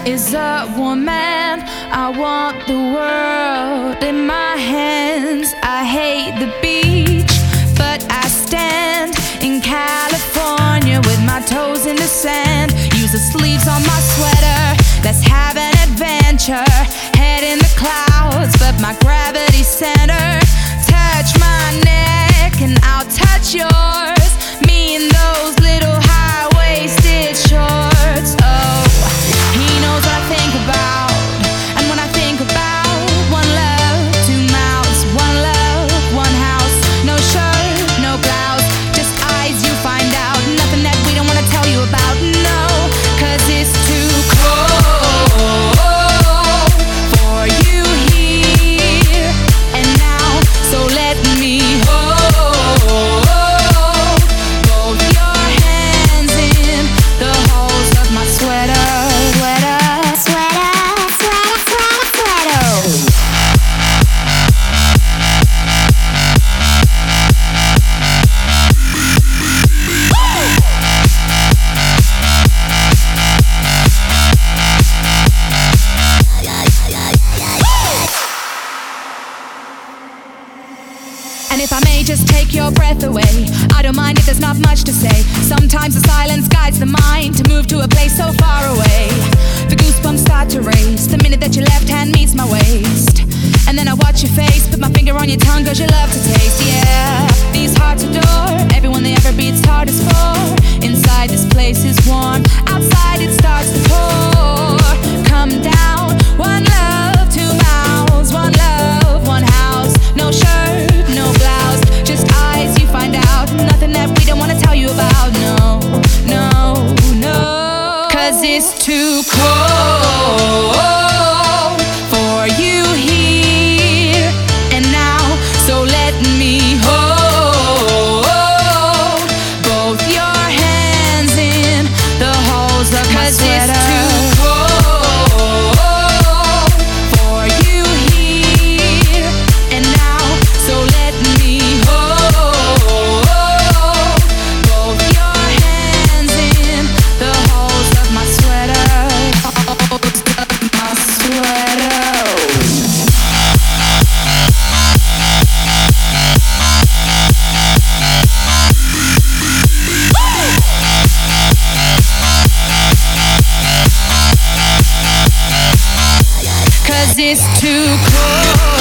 is a woman. I want the world in my hands. I hate the beach, but I stand in California with my toes in the sand. Use the sleeves on my sweater. Let's have an adventure. Head in the clouds, but my gravity center. Touch my neck and I'll touch yours. Me and those little high-waisted shorts. Oh, he knows what I think about. And when I think about one love, two mouths, one love, one house. No shirt, no blouse, just eyes you find out. Nothing that we don't want to tell you about, no. Cause it's too cold for you here and now. So let me hold both your hands in the holes of my sweater. And if I may just take your breath away, I don't mind if there's not much to say. Sometimes the silence guides the mind to move to a place so far away. The goosebumps start to race the minute that your left hand meets my waist. And then I watch your face, put my finger on your tongue, cause you love to taste, yeah. These hearts adore everyone they ever beats hardest for. Inside this place is warm, outside it starts to pour. Come down, one love, two mouths, one love, one house. No shirt, no blouse, just eyes you find out. Nothing that we don't want to tell you about, no, no, no. Cause it's too cold for you here and now. So let me hold both your hands in the holes of my sweater. Cause it's too cold for you here and now. So let me hold both your hands in the holes of my sweater. Holes of my sweater. Cause it's too cold.